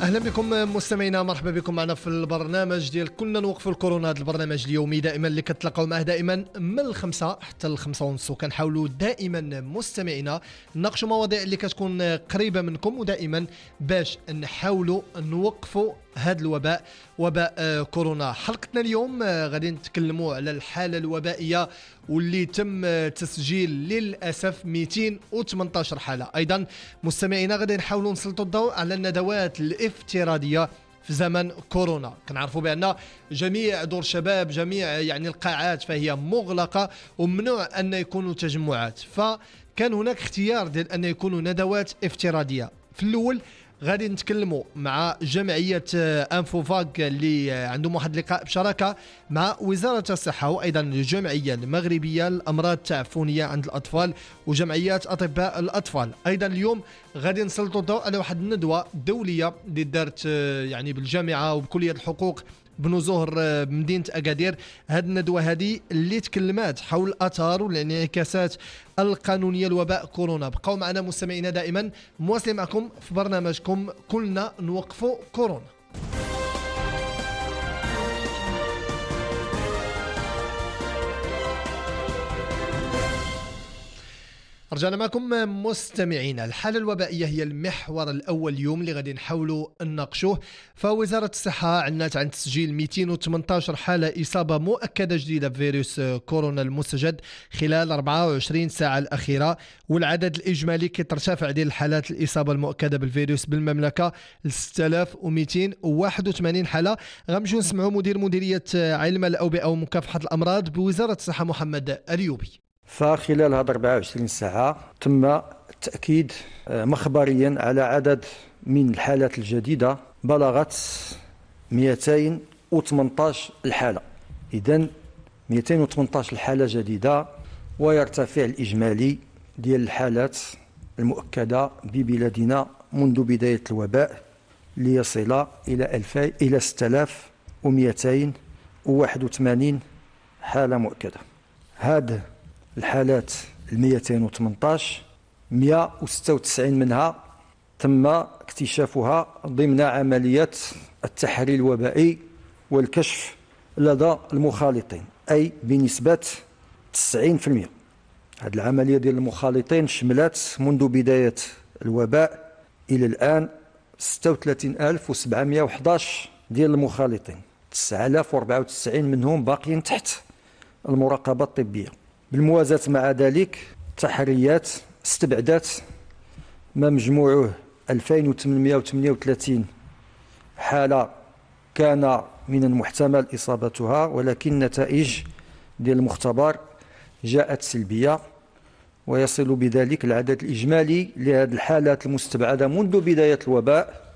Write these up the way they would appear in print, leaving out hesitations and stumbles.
اهلا بكم مستمعينا، مرحبا بكم معنا في البرنامج ديال كنا نوقفوا الكورونا. هذا البرنامج اليومي دائما اللي كتلاقاو معه دائما من 5 حتى 5:30، وكنحاولوا دائما مستمعينا نناقشوا مواضيع اللي كتكون قريبه منكم، ودائما باش نحاولوا نوقفوا هذا الوباء، وباء كورونا. حلقتنا اليوم غادي نتكلموا على الحاله الوبائيه واللي تم تسجيل للاسف 218 حاله. ايضا مستمعينا غادي نحاولوا نسلطوا الضوء على الندوات الافتراضيه في زمن كورونا. كنعرفوا بان جميع دور الشباب، جميع يعني القاعات فهي مغلقه وممنوع ان يكونوا تجمعات، فكان هناك اختيار ديال ان يكونوا ندوات افتراضيه. في الاول غادي نتكلموا مع جمعية انفوفاغ اللي عندهم واحد اللقاء بشراكة مع وزارة الصحة، وأيضا الجمعية المغربية للأمراض التعفنية عند الأطفال وجمعيات أطباء الأطفال. أيضا اليوم غادي نسلطوا الضوء على واحد الندوة دولية اللي دارت يعني بالجامعة وبكلية الحقوق بن زهر بمدينة أكادير. هذه الندوة هذه اللي تكلمات حول الآثار والانعكاسات القانونية لوباء كورونا. بقوا معنا مستمعينا دائما مواصلين معكم في برنامجكم كلنا نوقفوا كورونا. رجعنا معكم مستمعينا. الحالة الوبائية هي المحور الأول اليوم اللي غادي نحاولوا نناقشوه. فوزارة الصحة علنت عن تسجيل 218 حالة إصابة مؤكدة جديدة بفيروس كورونا المستجد خلال 24 ساعة الأخيرة، والعدد الإجمالي كيترتفع ديال الحالات الإصابة المؤكدة بالفيروس بالمملكة ل 6281 حالة. غنمشيو نسمعوا مديرية علم الأوبئة ومكافحة الأمراض بوزارة الصحة محمد اليوبي. فخلال هذه 24 ساعة تم التأكيد مخبريا على عدد من الحالات الجديدة بلغت 218 الحالة. إذن 218 الحالة جديدة، ويرتفع الإجمالي ديال الحالات المؤكدة ببلادنا منذ بداية الوباء ليصل إلى 6281 حالة مؤكدة. هذه الحالات 218 196 منها تم اكتشافها ضمن عملية التحري الوبائي والكشف لدى المخالطين، أي بنسبة 90%. هذه العملية ديال المخالطين شملت منذ بداية الوباء إلى الآن 36711 ديال المخالطين، 9094 منهم باقيين تحت المراقبة الطبية. بالموازاة مع ذلك التحريات استبعدت ما مجموعه 2838 حالة كان من المحتمل إصابتها، ولكن النتائج ديال المختبر جاءت سلبية، ويصل بذلك العدد الإجمالي لهذه الحالات المستبعدة منذ بداية الوباء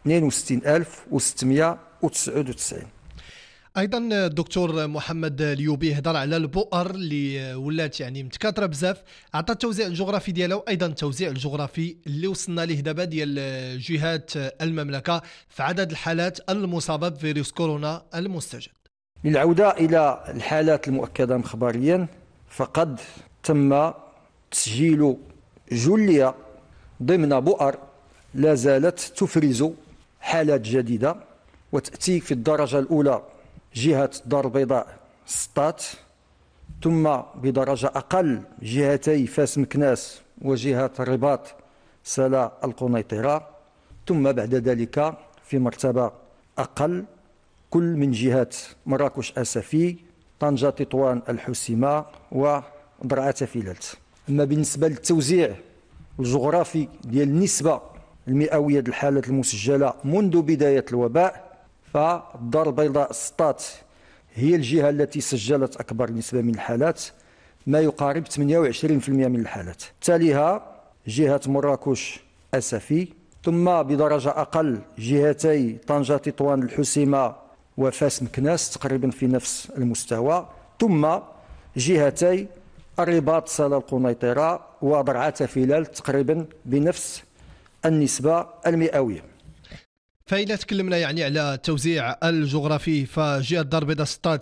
62699. ايضا الدكتور محمد اليوبي هضر على البؤر اللي ولات يعني متكاثره بزاف، عطى التوزيع الجغرافي ديالها، وايضا التوزيع الجغرافي اللي وصلنا ليه دابا ديال جهات المملكه في عدد الحالات المصابه بفيروس كورونا المستجد. للعوده الى الحالات المؤكده مخبريا، فقد تم تسجيل جلية ضمن بؤر لا زالت تفرز حالات جديده، وتاتي في الدرجه الاولى جهة الدار البيضاء سطات، ثم بدرجة أقل جهتي فاس مكناس وجهة الرباط سلا القنيطرة، ثم بعد ذلك في مرتبة أقل كل من جهة مراكش أسفي، طنجة تطوان الحسيمة وضرعة فيلالت. أما بالنسبة للتوزيع الجغرافي ديال النسبة المئوية للحالات المسجلة منذ بداية الوباء، فالدار البيضاء سطات هي الجهة التي سجلت أكبر نسبة من الحالات، ما يقارب 28% من الحالات. تاليها جهة مراكش أسفي، ثم بدرجة أقل جهتي طنجة تطوان الحسيمة وفاس مكناس تقريبا في نفس المستوى، ثم جهتي الرباط سلا القنيطرة وضرعة فيلال تقريبا بنفس النسبة المئوية. فإذا تكلمنا يعني على التوزيع الجغرافي، فجهة دار البيضاء ستات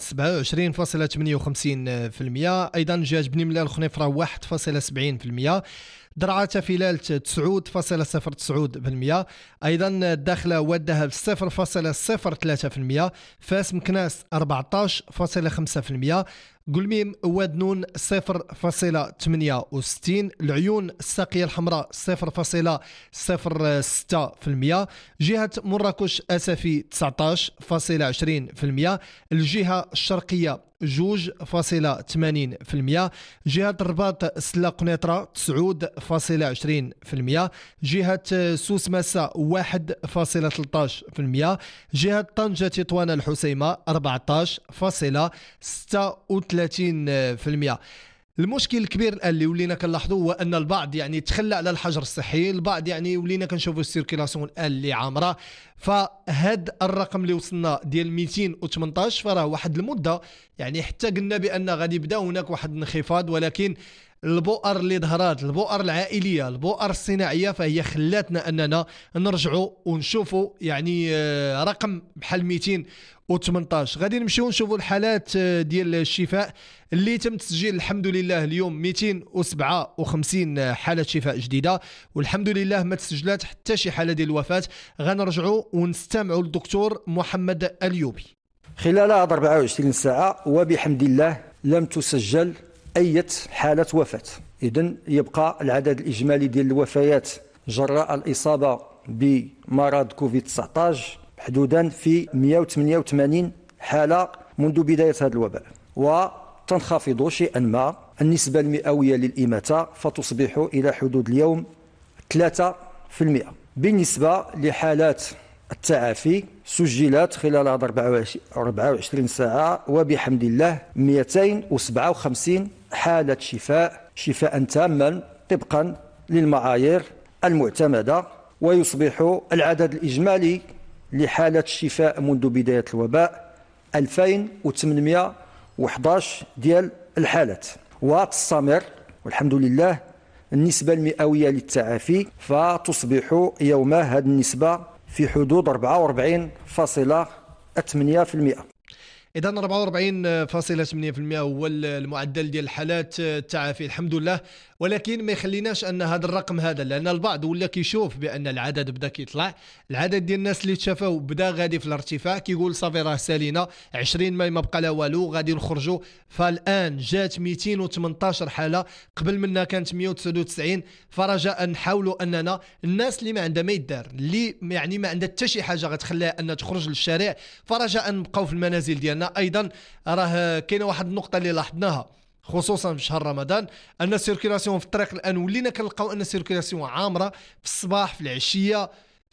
27.58%، أيضا جهة بني ملال الخنيفرة 1.70%، درعا تفلال 9.09%، أيضا الداخلة والذهب 0.03%، فاس مكناس 14.5%، قلميم وادنون 0.68%، العيون الساقية الحمراء 0.06%، جهة مراكش أسفي 19.20%، الجهة الشرقية 2.80%، جهة الرباط سلا قنيطرة 9.20%، جهة سوس مسا 1.13%، جهة طنجة تطوان الحسيمة 14.36%. المشكل الكبير الان اللي ولينا كنلاحظوا هو ان البعض يعني تخلى على الحجر الصحي، البعض يعني ولينا كنشوفوا السيركيلاسيون الان اللي عامره. فهاد الرقم اللي وصلنا ديال 218 فراه واحد المده يعني حتى قلنا بان غادي يبدا هناك واحد الانخفاض، ولكن البؤر اللي ظهرات، البؤر العائليه، البؤر الصناعيه، فهي خلاتنا اننا نرجعوا ونشوفوا يعني رقم بحال 218. غادي نمشيو نشوفوا الحالات ديال الشفاء اللي تم تسجيل الحمد لله اليوم 257 حاله شفاء جديده، والحمد لله ما تسجلات حتى شي حاله ديال الوفاه. غنرجعوا ونستمعوا للدكتور محمد اليوبي. خلال 24 ساعه وبحمد الله لم تسجل أي حالة وفاة. إذن يبقى العدد الإجمالي ديال الوفيات جراء الإصابة بمرض كوفيد-19 حدودا في 188 حالة منذ بداية هذا الوباء، وتنخفض شيئا ما النسبة المئوية للإماتة فتصبح إلى حدود اليوم 3%. بالنسبة لحالات التعافي سجلت خلال 24 ساعة وبحمد الله 257 حالة شفاء تاما طبقا للمعايير المعتمدة، ويصبح العدد الإجمالي لحالة الشفاء منذ بداية الوباء 2811 ديال الحالات، وتستمر والحمد لله النسبة المئوية للتعافي فتصبح يوم هذه النسبة في حدود 44.8%. إذا 44.8% هو المعدل ديال الحالات التعافي الحمد لله، ولكن ما يخليناش ان هذا الرقم هذا، لان البعض ولا كيشوف بان العدد بدا كيطلع، العدد ديال الناس اللي تشافوا بدا غادي في الارتفاع، كيقول صافي راه سالينا 20 ماي ما بقى لا والو غادي نخرجوا. فالان جات 218 حاله، قبل منا كانت 199. فرجاء نحاولوا اننا الناس اللي ما عندها ما يدار، اللي يعني ما عندها حتى شي حاجه غتخليها ان تخرج للشارع، فرجاء نبقاو في المنازل ديالنا. ايضا راه كاينه واحد النقطه اللي لاحظناها خصوصا في شهر رمضان، ان السيركيلاسيون في الطريق الان ولينا كنلقاو ان السيركيلاسيون عامره في الصباح في العشيه.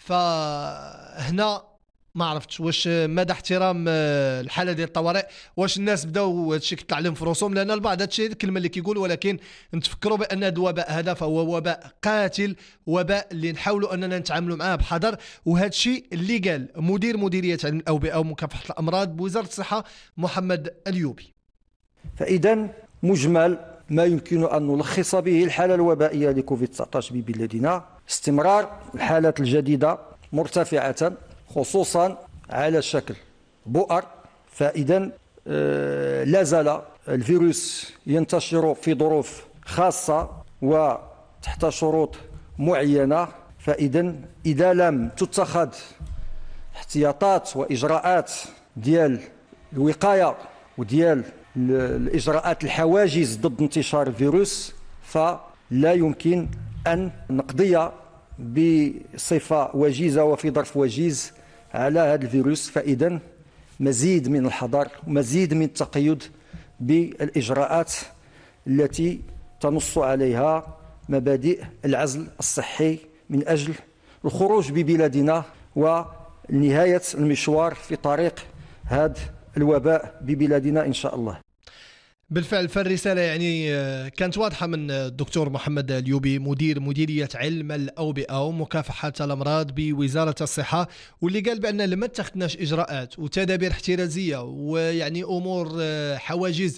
فهنا ما عرفتش واش مدى احترام الحاله ديال الطوارئ، واش الناس بداو هادشي كيطلع عليهم في راسهم، لان البعض هادشي الكلمه اللي كيقول، ولكن نتفكروا بان هذا الوباء هذا فهو وباء قاتل، وباء اللي نحاولوا اننا نتعاملوا معاه بحذر. وهادشي اللي قال مديريه علم الاوبئه ومكافحه الامراض بوزاره الصحه محمد اليوبي. فإذا مجمل ما يمكن أن نلخص به الحالة الوبائية لكوفيد-19 ببلادنا استمرار الحالات الجديدة مرتفعة خصوصا على شكل بؤر. فإذا لا زال الفيروس ينتشر في ظروف خاصة وتحت شروط معينة. فإذا إذا لم تتخذ احتياطات وإجراءات ديال الوقاية وديال الإجراءات الحواجز ضد انتشار الفيروس، فلا يمكن أن نقضي بصفة وجيزة وفي ظرف وجيز على هذا الفيروس. فإذا مزيد من الحذر ومزيد من التقيد بالإجراءات التي تنص عليها مبادئ العزل الصحي من أجل الخروج ببلادنا ونهاية المشوار في طريق هذا الوباء ببلادنا إن شاء الله. بالفعل، فالرسالة يعني كانت واضحة من الدكتور محمد اليوبي مديرية علم الأوبئة ومكافحة الأمراض بوزارة الصحة، واللي قال بأن لما اتخذناش إجراءات وتدابير احترازية ويعني أمور حواجز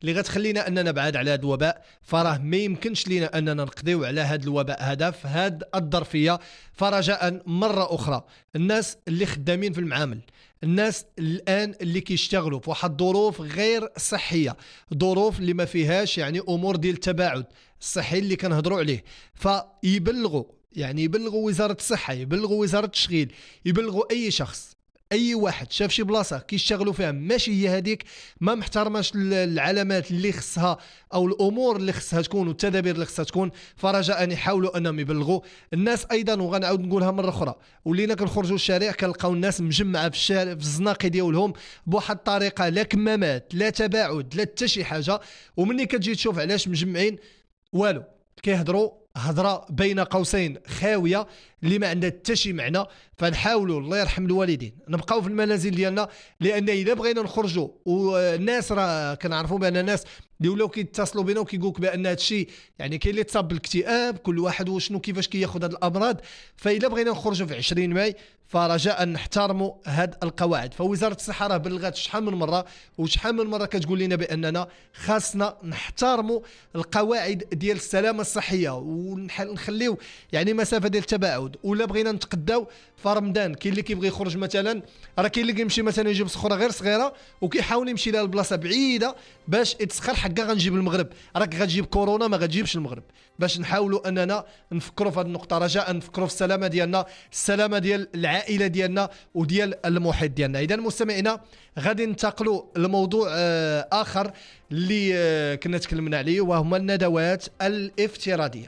اللي غتخلينا اننا بعاد على هذا الوباء. فراه ما يمكنش لينا اننا نقضيو على هذا الوباء هذا في هذه الظرفيه. فرجاء مره اخرى الناس اللي خدامين في المعامل، الناس الان اللي كيشتغلوا في واحد الظروف غير صحيه، ظروف اللي ما فيهاش يعني امور ديال التباعد الصحي اللي كنهضروا عليه، فيبلغوا يعني يبلغوا وزاره الصحه، يبلغوا وزاره التشغيل، يبلغوا اي شخص، اي واحد شاف شي بلاصه كيشتغلوا فيها ماشي هي هذيك، ما محترماش العلامات اللي خصها او الامور اللي خصها تكون والتدابير اللي خصها تكون، فرجاء يحاولوا انهم يبلغوا الناس. ايضا وغنعاود نقولها مره اخرى، ولينا كنخرجوا الشارع كنلقاو الناس مجمعه في الشارع في الزناقي ديالهم بواحد الطريقه، لا كمامات لا تباعد لا حتى شي حاجه، ومني كتجي تشوف علاش مجمعين والو، كيهضروا هضره بين قوسين خاويه اللي ما عندها حتى شي معنى. فنحاولوا الله يرحم الوالدين نبقاو في المنازل ديالنا، لان اذا بغينا نخرجوا والناس راه كنعرفوا بان الناس اللي ولاو كيتصلوا بينا وكيقولك بان هذا الشيء يعني كاين اللي تصاب بالاكتئاب، كل واحد وشنو كيفاش كياخذ هذه الامراض. فاذا بغينا نخرجوا في 20 ماي فرجاء نحترموا هذه القواعد. فوزاره الصحه راه بلغات شحال من مره وشحال من مره كتقول لنا باننا خاصنا نحترموا القواعد ديال السلامه الصحيه ونخليو يعني مسافه ديال التباعد. ولا بغينا نتقداو فرمضان كاين اللي كيبغي يخرج مثلا، راه كاين اللي كيمشي مثلا يجيب صخره غير صغيره وكيحاول يمشي لها لبلاصه بعيده باش يتسخر حكا غنجيب المغرب، راك غتجيب كورونا ما غتجيبش المغرب. باش نحاولوا اننا نفكروا في هذه النقطه، رجاء نفكروا في السلامه ديالنا، السلامه ديال العائله ديالنا وديال المحيط ديالنا. اذا مستمعينا غادي ننتقلوا لموضوع اخر اللي كنا تكلمنا عليه، وهما الندوات الافتراضيه.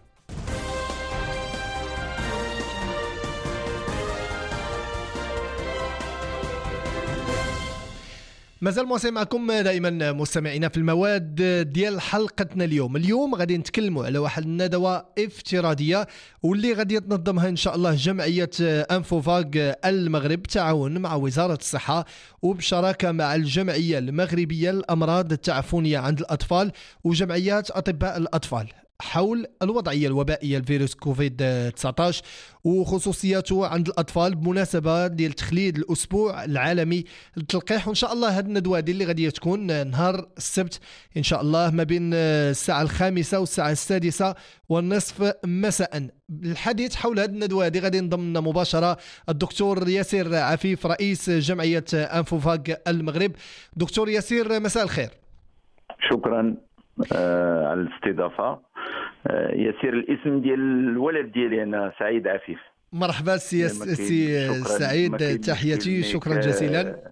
مازال مواصل معكم دائما مستمعينا في المواد ديال حلقتنا اليوم غادي نتكلموا على واحد الندوة افتراضية واللي غادي تنظمها ان شاء الله جمعية انفوفاغ المغرب بالتعاون مع وزارة الصحة وبشراكة مع الجمعية المغربية للأمراض التعفنية عند الأطفال وجمعيات أطباء الأطفال حول الوضعية الوبائية الفيروس كوفيد 19 وخصوصياته عند الأطفال بمناسبة ديال تخليد الأسبوع العالمي للتلقيح. وإن شاء الله هذه الندوة اللي غادي تكون نهار السبت إن شاء الله ما بين الساعة 5 والساعة 6:30 مساء. الحديث حول هذه الندوة هذه غادي ينضم لنا مباشرة الدكتور ياسر عفيف رئيس جمعية أنفوفاغ المغرب. دكتور ياسر مساء الخير. شكرا على الاستضافة. ياسير الاسم ديال الولد ديالي انا سعيد عفيف. مرحبا سي سعيد، تحياتي، شكرا جزيلا.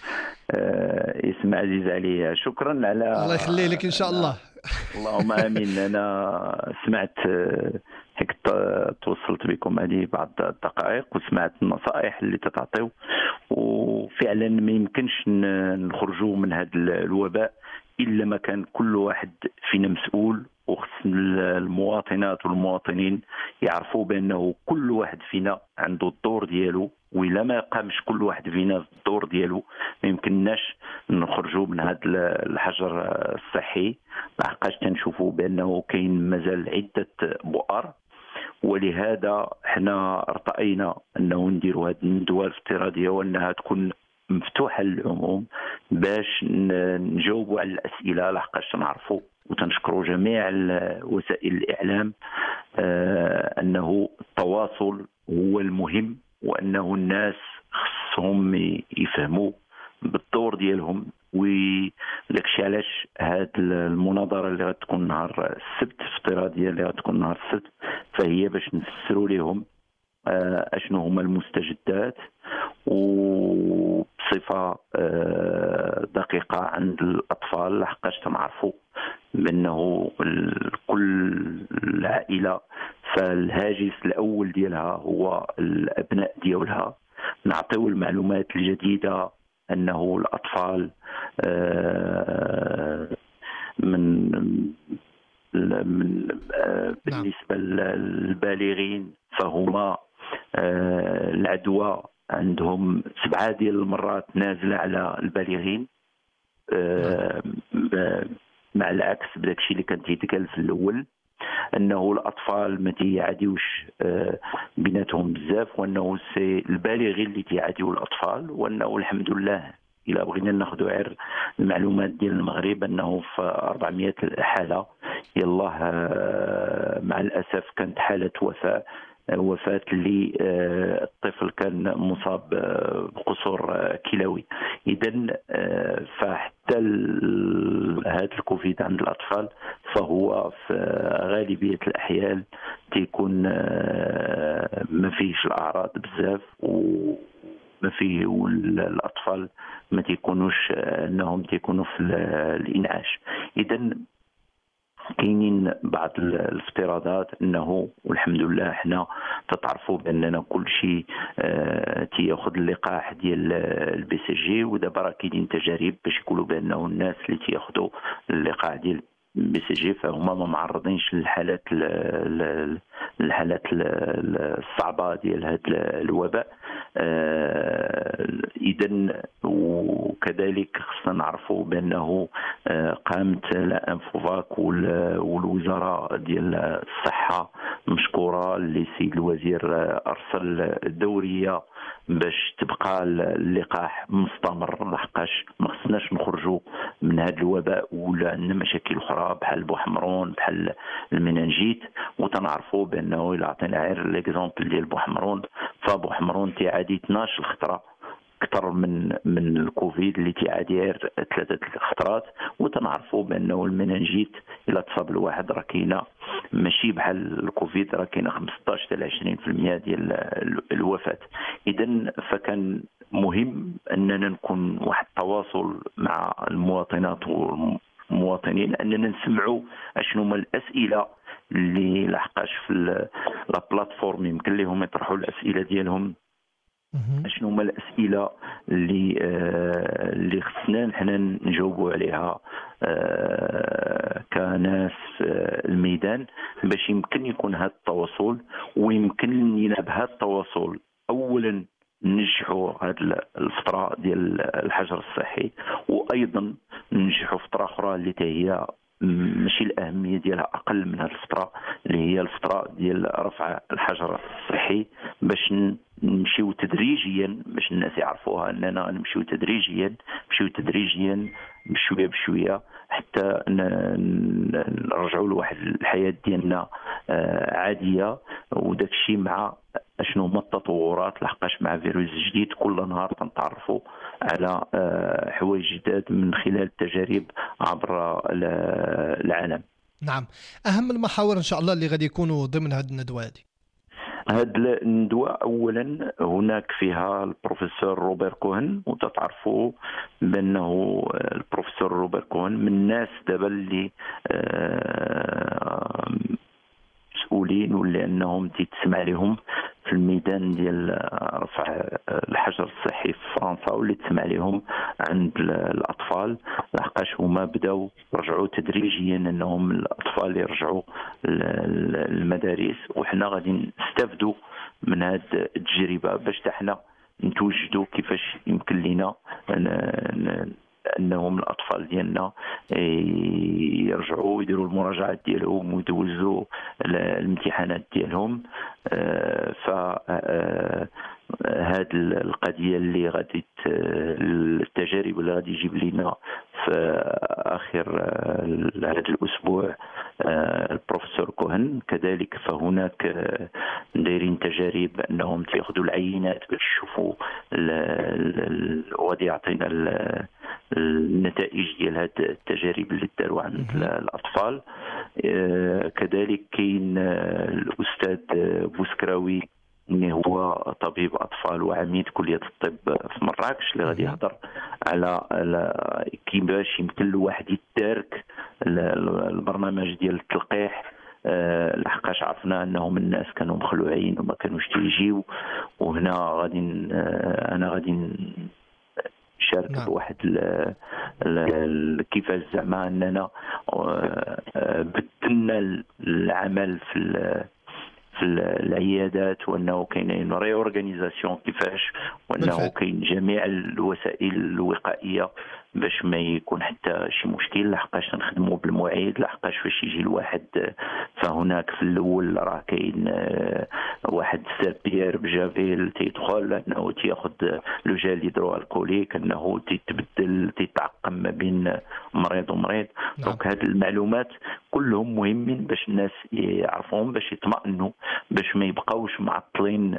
اسم عزيز علي، شكرا على الله يخلي لك ان شاء الله. اللهم امين. انا سمعت هيك تواصلت بكم هذه بعض الدقائق وسمعت النصائح اللي تتعطيو، وفعلا ما يمكنش نخرجوا من هذا الوباء الا ما كان كل واحد فينا مسؤول، وخص المواطنات والمواطنين يعرفوا بانه كل واحد فينا عنده الدور ديالو، وإلا ما قامش كل واحد فينا الدور ديالو ما يمكنناش نخرجوا من هذا الحجر الصحي. لحقاش تنشوفوا بانه كاين مازال عده بؤر، ولهذا احنا ارتأينا انه نديروا هذه الندوه الافتراضيه وانها تكون مفتوحه للعموم باش نجاوبوا على الاسئله. لحقاش نعرفوا وتنشكروا جميع وسائل الاعلام انه التواصل هو المهم، وانه الناس خصهم يفهموا بالدور ديالهم. وداكشي علاش هاد المناظره اللي غتكون نهار السبت افتراضيه اللي غتكون نهار السبت فهي باش نفسروا لهم اشنو هما المستجدات وبصفه دقيقه عند الاطفال. لحقاش تنعرفوا بانه كل العائله فالهاجس الاول ديالها هو الابناء ديالها. نعطيو المعلومات الجديده انه الاطفال من بالنسبه للبالغين فهما العدوى عندهم 7 ديال المرات نازله على البالغين، مع العكس بداكشي اللي كان تيتقال في الاول انه الاطفال ما تيعاديوش بيناتهم بزاف، وانه سي البالغين اللي تيعاديو الاطفال، وانه الحمد لله الى بغينا ناخذ غير المعلومات ديال المغرب انه في 400 حاله يلاه مع الاسف كانت حاله وفاة للطفل كان مصاب بقصور كلوي. إذن فحتى هذا الكوفيد عند الأطفال فهو في غالبية الأحيان تيكون ما فيش الأعراض بزاف وما فيه الأطفال ما تيكونوش أنهم تيكونوا في الإنعاش. إذن كاينين بعض الافتراضات انه والحمد لله حنا تتعرفوا باننا كل شيء تياخذ اللقاح ديال البي سي جي، ودابا راه كاينين تجارب باش يقولوا بانه الناس اللي تياخذوا اللقاح ديال بي سي جي فهما ما معرضينش للحالات الصعبه ديال هذا الوباء. اذا وكذلك خصنا نعرفوا بانه قامت لا انفوفاك والوزاره ديال الصحه مشكوره اللي السيد الوزير ارسل دوريه باش تبقى اللقاح مستمر، لحقاش ما خصناش نخرجوا من هذا الوباء ولا عندنا مشاكل اخرى بحال بوحمرون بحال المننجيت. وتنعرفوا بانه الى عطينا غير ليكزومبل ديال بوحمرون، فبوحمرون تيعادي 12 خطره اكثر من الكوفيد اللي تيعادي غير 3 خطرات. وتنعرفوا بانه المننجيت الا تصاب الواحد راه كاينه ماشي بحال الكوفيد، راه كاينه 15 حتى 20% ديال الوفاه. اذا فكان مهم اننا نكون واحد التواصل مع المواطنات والمواطنين، اننا نسمعوا اشنو هما الاسئله اللي لحقاش في لا بلاتفورم يمكن لهم يطرحوا الاسئله ديالهم. شنو هما الاسئله اللي خصنا حنا نجاوبوا عليها كناس الميدان باش يمكن يكون هذا التواصل، ويمكن لنا بهذا التواصل اولا ننجحوا هذه الفتره ديال الحجر الصحي، وايضا ننجحوا فتره اخرى اللي هي ماشي الاهميه ديالها اقل من هذه الفتره اللي هي الفتره ديال رفع الحجر الصحي، باش نمشيو تدريجيا باش الناس يعرفوها اننا نمشيو تدريجيا بشويه بشويه حتى نرجعوا لواحد الحياه ديالنا عاديه. وداك الشيء مع اشنو هما التطورات، لحقاش مع فيروس جديد كل نهار تنتعرفوا على حوايج جداد من خلال التجارب عبر العالم. نعم، اهم المحاور ان شاء الله اللي غادي يكونوا ضمن هذه الندوه هذه. هذه الندوة أولا هناك فيها البروفيسور روبير كوهن، وتتعرفوا بأنه البروفيسور روبير كوهن من الناس دابا اللي مسؤولين واللي أنهم تسمع لهم في الميدان ديال رفع الحجر الصحي في فرنسا، واللي تسمع لهم عند الأطفال، لحقاش هما بداو رجعوا تدريجيا أنهم الأطفال يرجعوا المدارس، وحنا غادي نستافدوا من هذه التجربة باش حنا نتوجدوا كيفاش يمكن لنا انهم الاطفال ديالنا يرجعوا يديروا المراجعات ديالهم ويدوزوا الامتحانات ديالهم. ف هذه القضيه اللي غادي التجارب اللي غادي يجيب لنا في اخر هذا الاسبوع البروفيسور كوهن. كذلك فهناك دايرين تجارب انهم تاخذوا العينات باش يشوفوا وغادي يعطينا النتائج ديال هذه التجارب اللي داروا عند الاطفال. كذلك كاين الاستاذ بوسكراوي اللي هو طبيب اطفال وعميد كليه الطب في مراكش، اللي غادي يهضر على كيفاش يمكن له واحد يتدارك البرنامج ديال التلقيح، لحقاش عرفنا انهم الناس كانوا مخلوعين وما كانوش تيجيو. وهنا انا غادي نشارك بواحد كيفاش زعما اننا بدلنا العمل في العيادات، وانه كاينين ري اورغانيزاسيون كيفاش، وانه كاين جميع الوسائل الوقائيه باش ما يكون حتى شي مشكل، لحقاش نخدموا بالمواعيد، لحقاش فاش يجي الواحد فهناك في الاول راه كاين واحد سيربيير بجافيل تيدخل انه تياخذ لو جيل هيدرو الكوليك، انه تيتبدل تيتعقم ما بين مريض ومريض. دونك هاد المعلومات كلهم مهمين باش الناس يعرفوهم، باش يطمئنوا، باش ما يبقاوش معطلين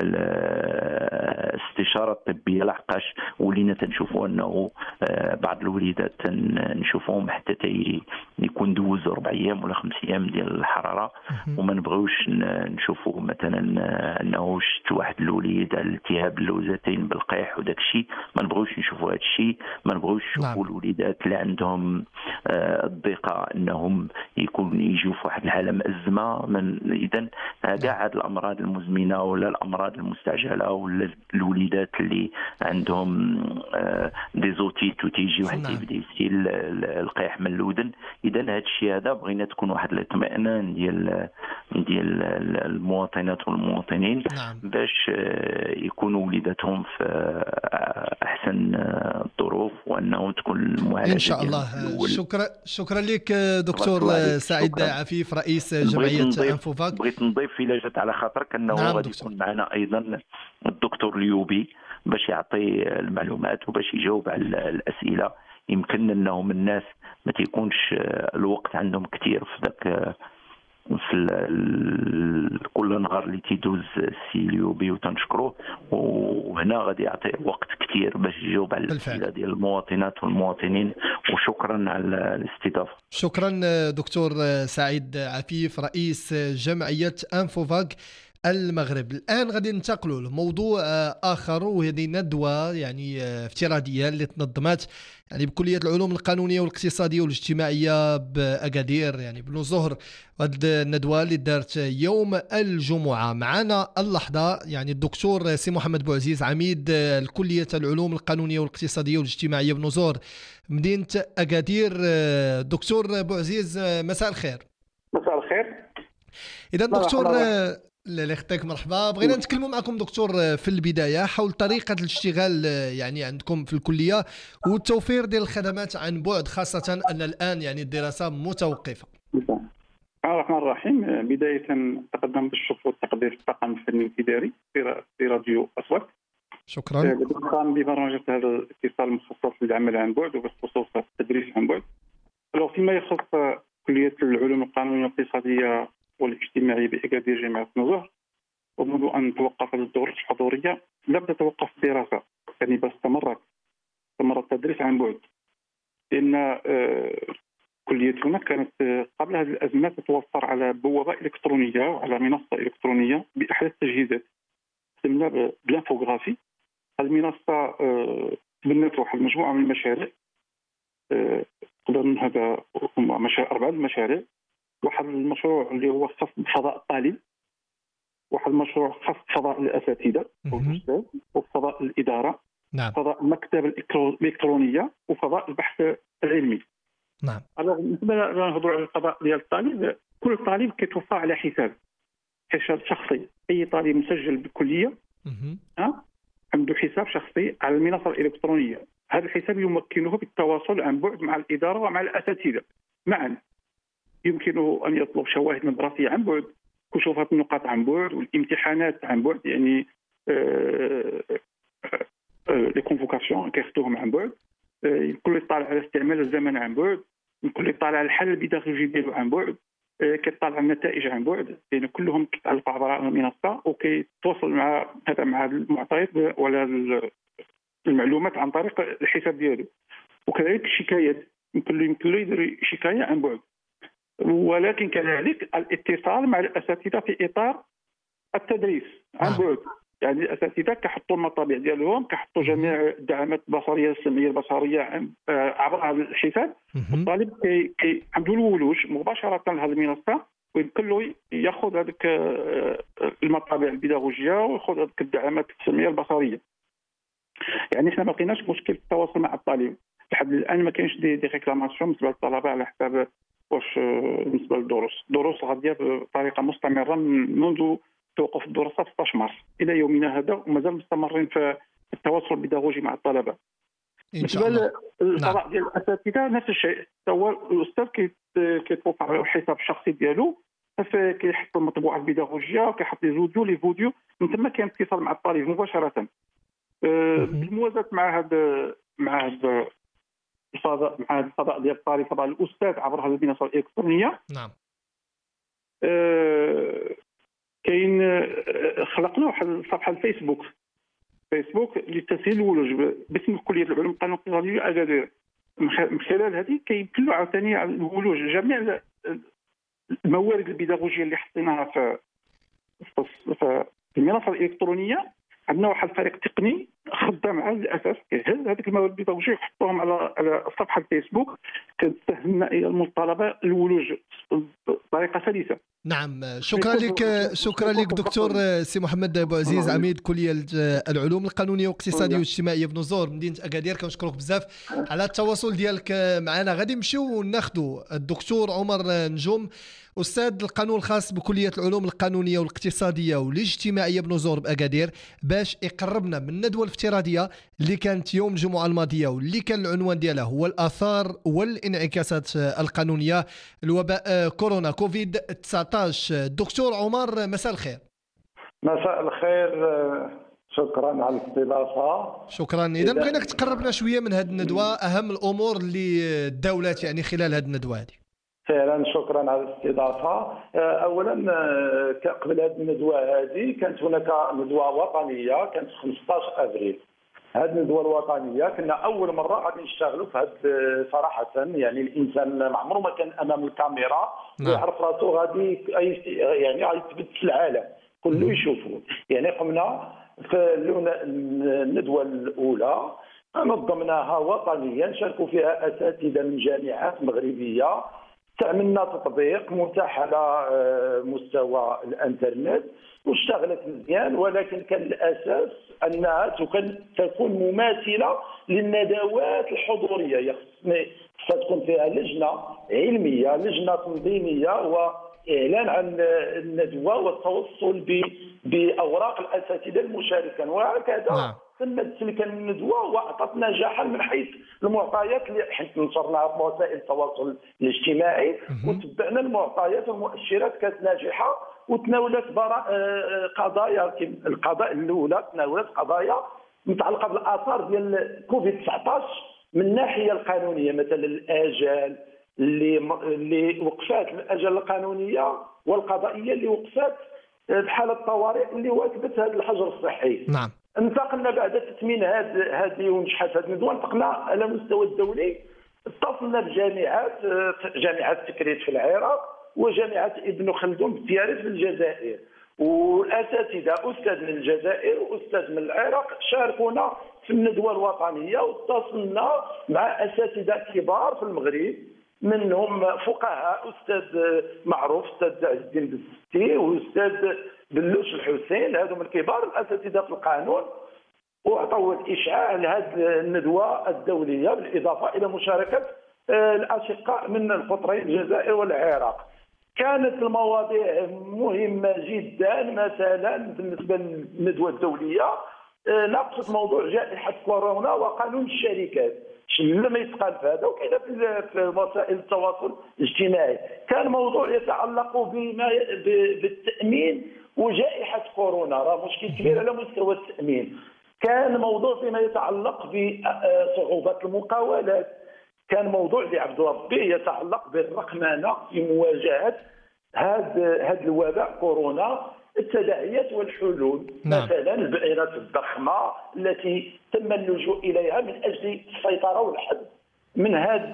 الاستشاره الطبيه، لحقاش ولينا تنشوفوا انه بعض الوليدات نشوفوهم حتى يكون دوزوا 4 ايام ولا 5 ايام ديال الحراره، وما نبغيوش نشوفوا مثلا انه شت واحد الوليد على التهاب اللوزتين بالقيح وداك الشيء، ما نبغيوش نشوفوا هذا الشيء. ما نبغيوش نشوفوا الوليدات اللي عندهم الضيقه انهم يجوا في واحد الحاله مأزمه. اذا كاع هذه الامراض المزمنه ولا الامراض المستعجله ولا الوليدات اللي عندهم ديزوتيت وتيجي واحد يبدا يسيل القيح من الودن، اذا هذا الشيء هذا بغينا تكون واحد الاطمئنان ديال المواطنات والمواطنين باش يكونوا وليداتهم في احسن الظروف، وانه تكون المعالجه ان شاء الله. شكرا لك دكتور سعيد عفيف رئيس جمعيه انفوفاك. بغيت نضيف الى جات على خاطرك انه غادي يكون معنا ايضا الدكتور اليوبي باش يعطي المعلومات وباش يجاوب على الاسئله. يمكن انهم الناس ما تيكونش الوقت عندهم كثير في ذاك في كل نهار اللي تيدوز السي اليوبي وتنشكروه، وهنا غادي يعطي وقت كثير باش يجاوب على الاسئله ديال المواطنات والمواطنين. وشكرا على الاستضافه. شكرا دكتور سعيد عفيف رئيس جمعيه انفوفاك المغرب. الآن غادي ننتقلوا لموضوع آخر، وهذه ندوة يعني افتراضية اللي تنظمت يعني بكلية العلوم القانونية والاقتصادية والاجتماعية بأكادير يعني بنو زهر. هذه الندوة اللي دارت يوم الجمعة. معنا اللحظة يعني الدكتور سي محمد بوعزيز عميد الكلية العلوم القانونية والاقتصادية والاجتماعية بنو زهر مدينة أكادير. دكتور بوعزيز مساء الخير. مساء الخير. إذا دكتور الله يخطيك مرحبا. بغينا نتكلموا معكم دكتور في البداية حول طريقة الاشتغال يعني عندكم في الكلية والتوفير ديال الخدمات عن بعد، خاصة أن الآن يعني الدراسة متوقفة. بسم الله الرحمن الرحيم. بداية تقدم بالشكر والتقدير للطاقم الفني الإداري في راديو أصوات. شكرا. بالقام ببرمجة هذا الاتصال المخصص للعمل عن بعد وبخصوص التدريس عن بعد. فيما يخص كلية العلوم القانونية والاقتصادية والاجتماعي بأكادير جامعة بنو زهر، ومنذ أن توقفت الدورة الحضورية لم تتوقف الدراسة، يعني بل استمر التدريس عن بعد، لأن كليتنا كانت قبل هذه الأزمة تتوفر على بوابة إلكترونية وعلى منصة إلكترونية بأحدث التجهيزات تسمى بالانفوغرافي. المنصة تبنت واحد مجموعة من المشاريع، قدر هذا هم 4 مشاريع. واحد المشروع اللي هو خاص بفضاء الطالب، واحد المشروع خاص بفضاء الأساتذة والأستاذ، وفضاء الإدارة، فضاء المكتبة الإلكترونية، وفضاء البحث العلمي. نعم. بالنسبة لنهضروا على الفضاء ديال الطالب، كل طالب كيتوفى على حساب شخصي. أي طالب مسجل بالكلية عنده حساب شخصي على المنصة الإلكترونية. هذا الحساب يمكنه بالتواصل عن بعد مع الإدارة ومع الأساتذة معا. يمكنه أن يطلب شواهد مدرسية عن بعد، كشوفات النقاط عن بعد، والامتحانات عن بعد، يعني لي كونفوكاسيون كياخذوهم عن بعد. يمكن يطالع على استعمال الزمن عن بعد، يمكن يطالع على الحل البيداغوجي ديالو عن بعد، كيطالع على النتائج عن بعد، يعني كلهم كيتعلقوا عبر المنصة، وكيتواصل مع المعطيات ولا المعلومات عن طريق الحساب ديالو. وكذلك الشكايات يمكن له يدير شكاية عن بعد، ولكن كذلك الاتصال مع الأساتذة في إطار التدريس عن بعد. يعني الأساتذة كيحطوا المطابع ديالهم، كيحطوا جميع الدعامات البصرية السمعية البصرية عبر هذا الحساب. الطالب عنده الولوج مباشرة لهذه المنصة، ويمكن له ياخذ هذيك المطابع البيداغوجية وياخذ هذيك الدعامات السمعية البصرية. يعني احنا ما لقيناش مشكل في التواصل مع الطالب لحد الآن. ما كاينش دي ريكلاماسيون بالنسبة للطلبة على حساب واش بالنسبه للدروس غاديه بطريقه مستمره منذ توقف الدراسه في 16 مارس الى يومنا هذا، ومازال مستمرين في التواصل البيداغوجي مع الطلبه. ان شاء الله. الفضاء ديال الاساتذه نفس الشيء، هو الاستاذ كيتوقع على الحساب الشخصي ديالو، كيحط المطبوعه البيداغوجيه وكيحط لي فيديو من ثم كاين اتصال مع الطالب مباشره. بالموازاه مع هذا الفضاء ديال الطالب، فضاء الاستاذ عبر هذه المنصه الالكترونيه. نعم. كاين خلقنا واحد الصفحه الفيسبوك لتسهيل الولوج باسم كليه العلوم القانون الاقتصاديه اكادير. من خلال هذه كيمكن له عاوتاني الولوج جميع الموارد البيداغوجيه اللي حطيناها في المنصه الالكترونيه. عندنا واحد الفريق تقني خدام على الاساس كيهز هذيك الموارد البيداغوجيه ويحطوهم على صفحه الفيسبوك، كتسهل لنا الطلبه الولوج بطريقه سلسه. نعم، شكرا لك دكتور سي محمد بوعزيز، عميد كليه العلوم القانونيه والاقتصاديه والاجتماعيه بنزور مدينه اكادير. كنشكرك بزاف على التواصل ديالك معنا. غادي نمشيو ناخذوا الدكتور عمر نجوم، استاذ القانون الخاص بكليه العلوم القانونيه والاقتصاديه والاجتماعيه بنزور باكادير، باش يقربنا من الندوه الافتراضيه اللي كانت يوم الجمعه الماضيه واللي كان العنوان ديالها هو الاثار والانعكاسات القانونيه الوباء كورونا كوفيد 19. دكتور عمر، مساء الخير. مساء الخير، شكرا على الاستضافه. شكرا. اذا بغيناك تقربنا شويه من هذه الندوه، اهم الامور اللي داولات يعني خلال هذه الندوه هذه. فعلا شكرا على الاستضافه. اولا قبل هذه الندوه هذه كانت هناك ندوه وطنيه كانت 15 ابريل. هذه الندوه الوطنيه كنا اول مره غادي نشتغلوا في هذا صراحه، يعني الانسان ما عمره ما كان امام الكاميرا ويعرف راسو غادي يعني يتبث العالم كله يشوفه. يعني قمنا في الندوه الاولى نظمناها وطنيا، شاركوا فيها اساتذه من جامعات مغربيه. استعملنا تطبيق متاح على مستوى الانترنت واشتغلت مزيان، ولكن كان الاساس انها تكون مماثله للندوات الحضوريه. خصها تكون فيها لجنه علميه، لجنه تنظيميه، واعلان عن الندوه والتوصل باوراق الاساتذه المشاركين، وهكذا تمت تلك الندوه واعطت نجاحا من حيث المعطيات اللي حيت نشرناها في وسائل التواصل الاجتماعي وتبعنا المعطيات والمؤشرات كانت ناجحه، وتناولت قضايا. القضايا الاولى تناولت قضايا متعلقه بالاثار ديال كوفيد 19 من الناحيه القانونيه، مثلا الاجال اللي وقفات، الاجال القانونيه والقضائيه اللي وقفات بحاله الطوارئ اللي واجبت هذا الحجر الصحي. نعم. انتقلنا بعد تثمين هذه ونجحت هذه الندوه، انتقلنا على المستوى الدولي، اتصلنا بجامعات، جامعه تكريت في العراق وجامعه ابن خلدون بتياريت في الجزائر، والاساتذه استاذ من الجزائر واستاذ من العراق شاركونا في الندوه الوطنيه، واتصلنا مع اساتذه كبار في المغرب، منهم فقهاء، استاذ معروف استاذ عز الدين بالستي واستاذ بلوش الحسين، هذو من كبار الاساتذه في القانون، واعطوا الاشعاع لهذه الندوه الدوليه، بالاضافه الى مشاركه الاشقاء من القطرين الجزائر والعراق. كانت المواضيع مهمه جدا، مثلا بالنسبه للندوه الدوليه ناقشت موضوع جائحه كورونا وقانون الشركات، لما يتقال في هذا وكاين في وسائل التواصل الاجتماعي. كان موضوع يتعلق بالتامين وجائحه كورونا، راه مشكل كبير على مستوى التامين. كان موضوع فيما يتعلق بصعوبات المقاولات، كان موضوع لعبد ربي يتعلق بالرقمنه في مواجهه هذا الوباء كورونا، التداعيات والحلول. نعم. مثلا البعيرات الضخمه التي تم اللجوء اليها من اجل السيطره والحد من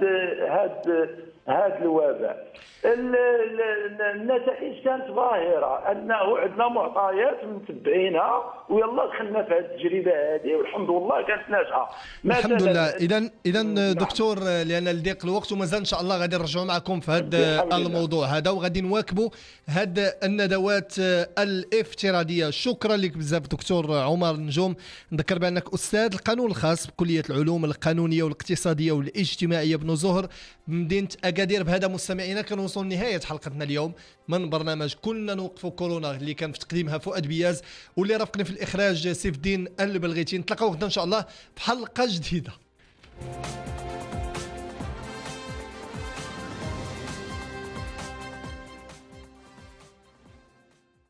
هذا الوباء. النتائج كانت ظاهره، انه عندنا معطيات متبعينها ويلا دخلنا في هذه التجربه هذه والحمد لله كانت ناجحه. الحمد لله. اذا دكتور، لان لضيق الوقت ومازال ان شاء الله غادي نرجعوا معكم في هذا الموضوع هذا وغادي نواكبوا هذه الندوات الافتراضيه. شكرا لك بزاف دكتور عمر نجوم. نذكر بانك استاذ القانون الخاص بكليه العلوم القانونيه والاقتصاديه والاجتماعيه بن زهر بمدينه اكادير. بهذا مستمعينا كنوصلوا لنهايه حلقتنا اليوم من برنامج كنا نوقفوا كورونا، اللي كان في تقديمها فؤاد بياز واللي رافقني في الاخراج سيف الدين البلغيتي. نتلاقاو غدا ان شاء الله في حلقه جديده.